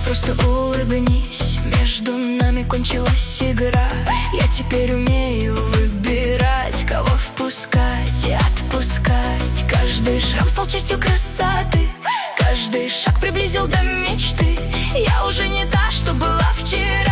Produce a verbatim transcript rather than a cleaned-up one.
просто улыбнись. Между нами кончилась игра. Я теперь умею выбирать, кого впускать и отпускать. Каждый шрам стал частью красоты, каждый шаг приблизил до мечты. Я уже не та, что была вчера.